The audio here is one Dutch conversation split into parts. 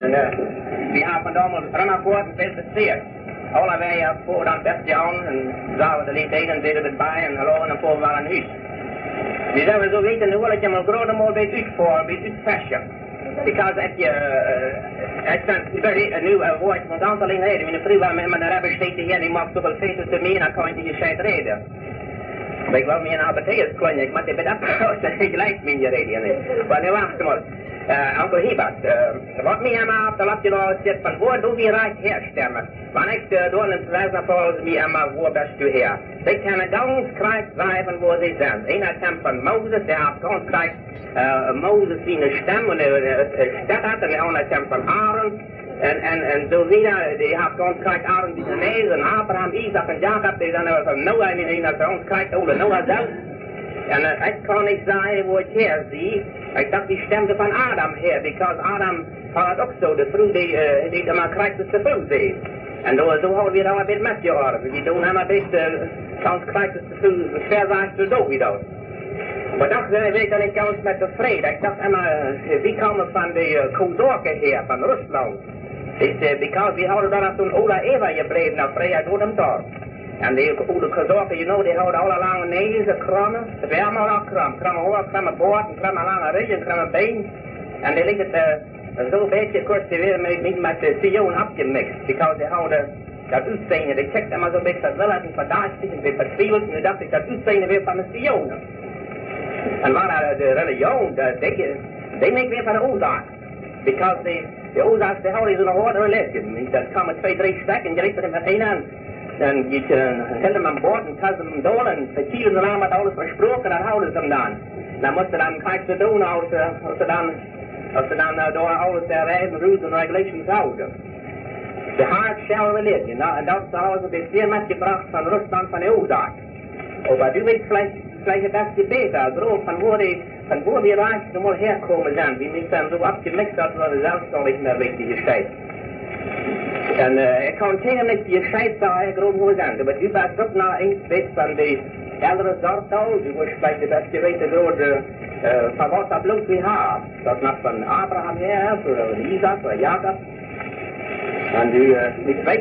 Vi har van allemaal Rannapoort gefeliciteerd. Alle wij voor dan best Jan en zagen de lied en deden het bij en hallo en dan voor we aan huis. We zouden zo weten hoe ik hem een grote mooi bij het voor, bij het fashion. Because if you, nu woord van een aantal inheden, mijn vriend met mijn rabbi steekt hier, die maakt zoveel feesten te mij, dan kan je niet schijt reden. Maar ik wil me een apotheker klein, ik moet even afgehouden, ik lijkt me in je reden niet. Maar nu wacht maar. Onkel Hibert, wat mij helemaal op de lapje al zit, van waar doe je recht herstemmen? Wanneer ik door een prijs naar voren mij helemaal waar best u her? Ze kunnen ganz krijg schrijven waar ze zijn. Een uit van Mozes, die heeft ganz krijg Mozes zijn stem, en de stad had, en de andere uit van Aaron. En zo zie je, die heeft ganz krijg Aaron die Nees, en Abraham, Isaac en Jacob, die zijn van Noah, en die zijn ganz krijg oude Noah zelf. En ik kan niet zeggen waar ik her zie. Ik dacht die stemde van Adam her, because Adam had ook zo, de vrouw die maar krijgt het te veel zee. En zo houden we dan een beetje met je oren. Die doen hem een beetje, soms krijgt het te veel, verzaagd zo wie dat. Maar dacht ik dan ik kans met de vrede. Ik dacht wie komen van de Kozorken her, van Rusland. Because we houden dan toen Ola Eva gebleven naar vrijheid door hem daar. En die oude Kozorken, die houden alle lange nezen, krammen. Het is allemaal al krammen hoor, krammen boord, krammen lange rug, krammen been. En die liggen zo'n beetje kort weer met de Sion afgemixt. Because die houden dat uitzijnde, die checkt maar zo'n beetje dat wel uit en vandaag zitten weer vertwield. En nu dacht ik dat uitzijnde weer van de Sion. En waar de religion, die neemt weer van de oorzaak. Because de oorzaak, die houden zo'n hoorde religion. Dan komen 2, 3 stukken en je richt er met één aan. Dan je held hem aan boord en kast hem door en vertieren ze aan wat alles versproken, dan houden ze hem dan. Dan moesten dan kijk ze doen als ze dan door alles de wijze rules en regulations houden. De hard shell religion, en dat is alles een beetje metgebracht van Rusland van de oorzaak. Maar u weet vielleicht het beste beter, groot van waar die rijksten wel herkomen zijn. Die niet zijn zo afgemixt dat we zelfs al niet meer weten die tijd. En ik kan tegen niet je scheid zeggen, groot hoe zijn. Maar u bent ook naar een beetje van de eldere soort al. U wordt vielleicht de beste weten door van wat dat bloed we hebben. Dat nog van Abraham her, voor Isaac, voor Jacob. En u niet weet.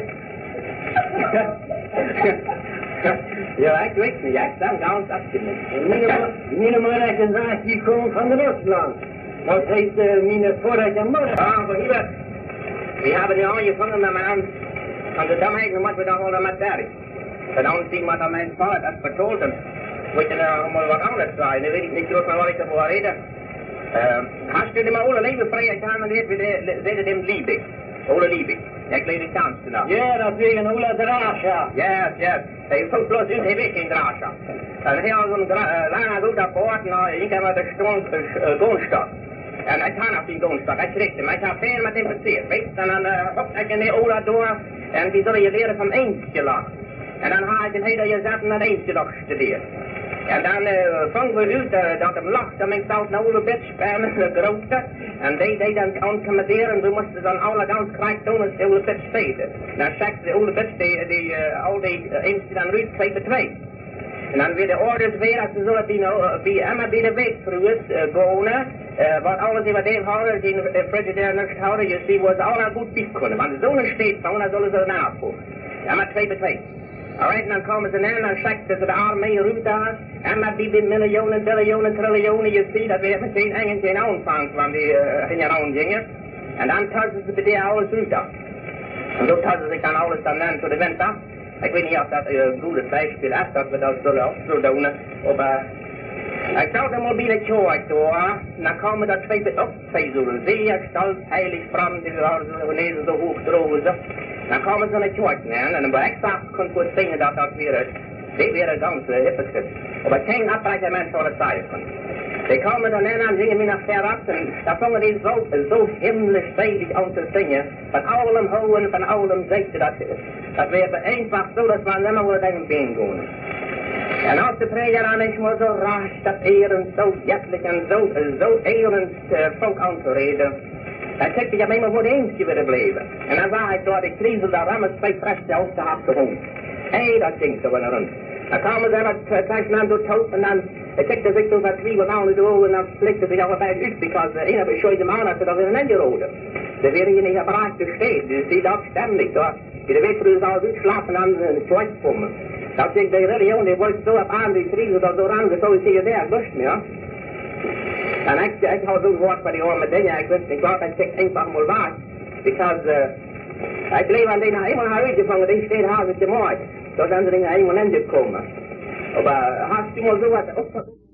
Ja, ik weet niet, ik sta ganz afgemixt. Mijn moeder kan zeggen, die komt van de Rusland. Dat heet mijn vorige moeder. Ah, voor hier. We hebben nu aangevangen met mijn aan de damheid, nu moeten we dan wel met daar. En aanzien wat aan mijn vader dat vertoeld hem. Moet je nou maar wat anders zeggen, nu weet ik niet goed wat ik ervoor reden. Hast u maar alle leven vrijheid aan en we zeiden hem Liebig. Ole Liebig. Ik leef in Kansen nou. Ja, dat is een Ola Drasja. Ja. Hij voelt bloos uit, hij weet geen Drasja. En hij had zo'n lange goed aan boord, nou, ik heb maar de Goonstok. En ik ga nog die Goonstok, ik schrik hem, ik heb veel met hem verzeerd, weet je. En dan hop ik in die Ola door, en die zullen je leren van eentje lang. En dan ga ik een hele je zetten naar eentje nog studeren. En dan vangen we uit dat hem lacht, dan ik zelf naar Ole Bits spannen, de grootste. En die dan aancommoderen, we moesten dan alle gans krijg doen als de Ole Bits spelen. Dan zegt de Ole Bits, al die eentje dan ruit 2 bij 2. En dan weer de orders weer, als ze zo bij Emma bij de weekvruis wonen, wat alles wat een houden, die frigidair niks houden, je ziet, was allemaal goed bief kunnen. Want de zon steeds van, dan zullen ze er naartoe. Emma 2 bij 2. Alright, dan komen ze naar en dan zegt ze de armee ruimte aan. En met die miljoenen, billioenen, trillioenen, je ziet dat weer meteen eng geen aanvang van die gingen gingen. En dan tassen ze bij die alles ruimte aan. En zo tassen ze dan alles dan voor de winter. Ik weet niet of dat een goede bijspel is, dat we dat zullen ook doen. Ik zou de mobiele tjoek door, dan komen dat 2 op, 2 zullen zeer stolz, heilig, fram, die zullen zo hoog drogen. Dan komen ze naar tjoek neer, en dan ik zag, kon goed zien dat dat weer is. Die weer een ganse hypocriet. Maar geen appartement voor het zeigen. Die komen dan in en zingen me naar veraf, en dan zongen die zo himmlisch zeilig aan te zingen. Van allem houden, van allem zeiden dat weer eenvoudig zo dat we alleen maar tegen been gaan. En als de prediker dan is maar zo raar, dat eren zo jettelijk en zo erend volk aan te reden. Dan zegt hij, ja, maar voor de eentje willen blijven. En dan zag ik door de krizel daar rammen 2 presten uit de afgehond. Hé, dat ging zo in rond. Dan kwamen ze wat krijgsnaam door het hoofd en dan tikte zich door wat 2 aan de ogen en dan flikte zich allebei uit, because de ene beschooide man had ze dat weer een eindje rode. de weer in een gebrachte steed, dus die dat ständig, hoor. Je weet hoe ze al uitslapen aan een zwart komen. Dat zegt de religion, die wordt zo op aan die kriegen, dat door aan de zo zie je daar lust meer. En ik hou zo'n woord van die arme dingen, ik wist niet wat, ik zeg einfach mal waar. Because, ik leef aan die helemaal naar uitgevangen, die steed haal ik te mooi. Zodat ze er helemaal in komen. Maar hast du mal sowas